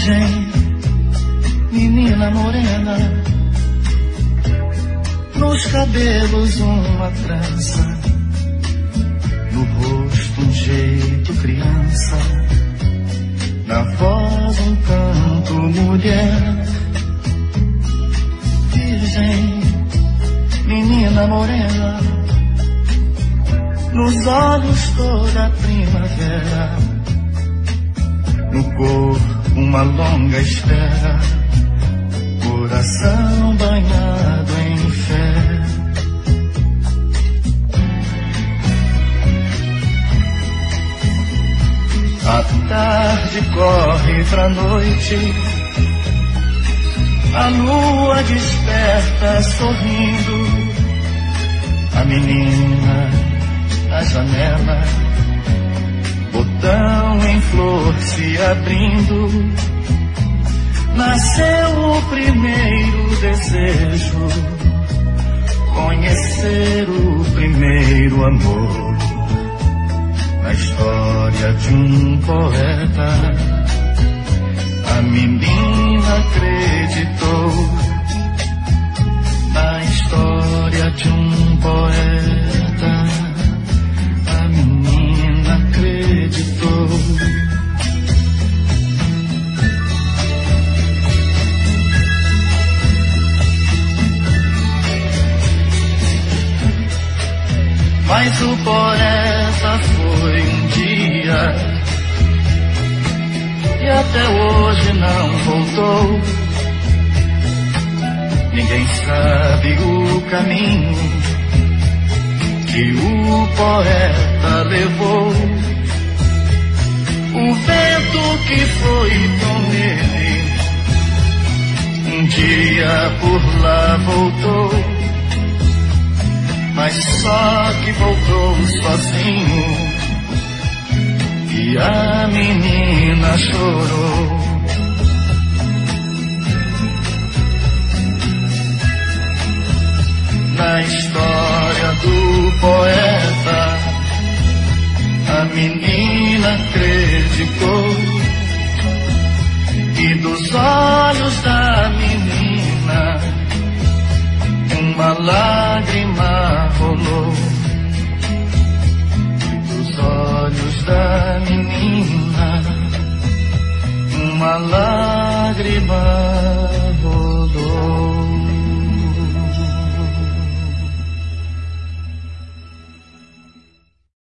Virgem, menina morena, nos cabelos uma trança, no rosto um jeito criança, na voz um canto mulher. Virgem, menina morena, nos olhos toda a primavera, no corpo uma longa espera, coração banhado em fé. A tarde corre pra noite, a lua desperta sorrindo, a menina na janela, botão em flor se abrindo. Nasceu o primeiro desejo, conhecer o primeiro amor. Na história de um poeta, a menina acreditou. Na história de um poeta, a menina acreditou. Mas o poeta foi um dia e até hoje não voltou. Ninguém sabe o caminho que o poeta levou. O vento que foi com ele um dia por lá voltou, mas só que voltou sozinho e a menina chorou. Na história do poeta, a menina acreditou, e dos olhos da menina uma lágrima rolou. Dos olhos da menina uma lágrima